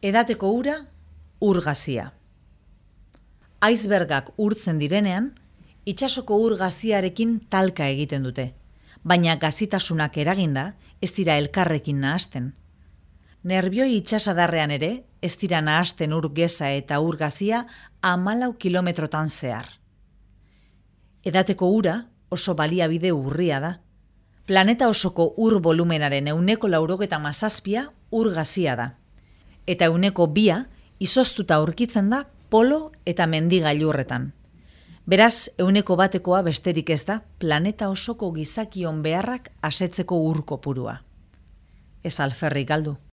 Edateko ura, ur-gazia. Icebergak urtzen direnean, itsasoko ur-gaziarekin talka egiten dute, baina gazitasunak eraginda ez dira elkarrekin nahasten. Nerbioi itsasadarrean ere ez dira nahasten ur-geza eta ur-gazia 14 kilometrotan zehar. Edateko ura oso baliabide urria da. Planeta osoko ur volumenaren 97% ur-gazia da. Eta 2% izoztuta aurkitzen da polo eta mendi gailurretan. Beraz, 1%koa besterik ez da planeta osoko gizakion beharrak asetzeko ur kopurua. Ez alferrik galdu.